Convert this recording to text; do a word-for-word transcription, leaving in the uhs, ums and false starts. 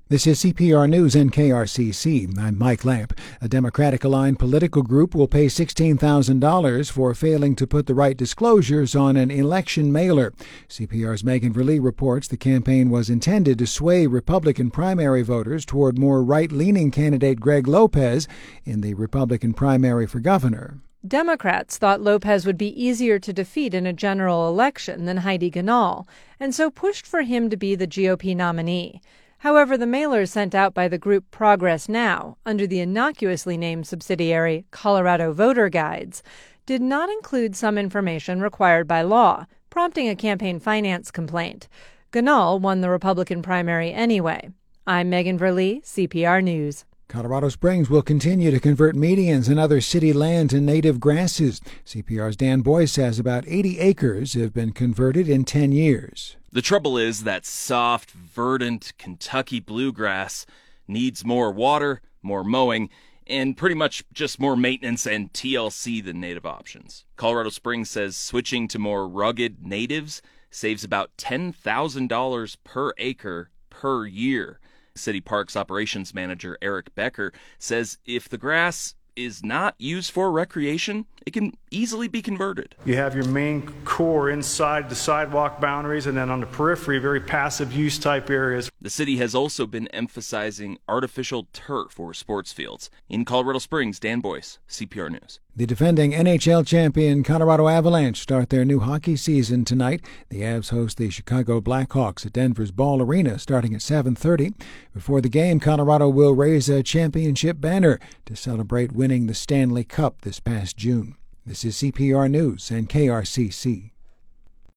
This is C P R News and K R C C. I'm Mike Lamp. A Democratic-aligned political group will pay sixteen thousand dollars for failing to put the right disclosures on an election mailer. C P R's Megan Verlee reports the campaign was intended to sway Republican primary voters toward more right-leaning candidate Greg Lopez in the Republican primary for governor. Democrats thought Lopez would be easier to defeat in a general election than Heidi Ganahl, and so pushed for him to be the G O P nominee. However, the mailers sent out by the group Progress Now, under the innocuously named subsidiary Colorado Voter Guides, did not include some information required by law, prompting a campaign finance complaint. Ganahl won the Republican primary anyway. I'm Megan Verlee, C P R News. Colorado Springs will continue to convert medians and other city land to native grasses. C P R's Dan Boyce says about eighty acres have been converted in ten years. The trouble is that soft, verdant Kentucky bluegrass needs more water, more mowing, and pretty much just more maintenance and T L C than native options. Colorado Springs says switching to more rugged natives saves about ten thousand dollars per acre per year. City Parks Operations Manager Eric Becker says if the grass is not used for recreation, it can easily be converted. You have your main core inside the sidewalk boundaries, and then on the periphery, very passive use type areas. The city has also been emphasizing artificial turf for sports fields. In Colorado Springs, Dan Boyce, C P R News. The defending N H L champion Colorado Avalanche start their new hockey season tonight. The Avs host the Chicago Blackhawks at Denver's Ball Arena starting at seven thirty. Before the game, Colorado will raise a championship banner to celebrate winning the Stanley Cup this past June. This is C P R News and K R C C.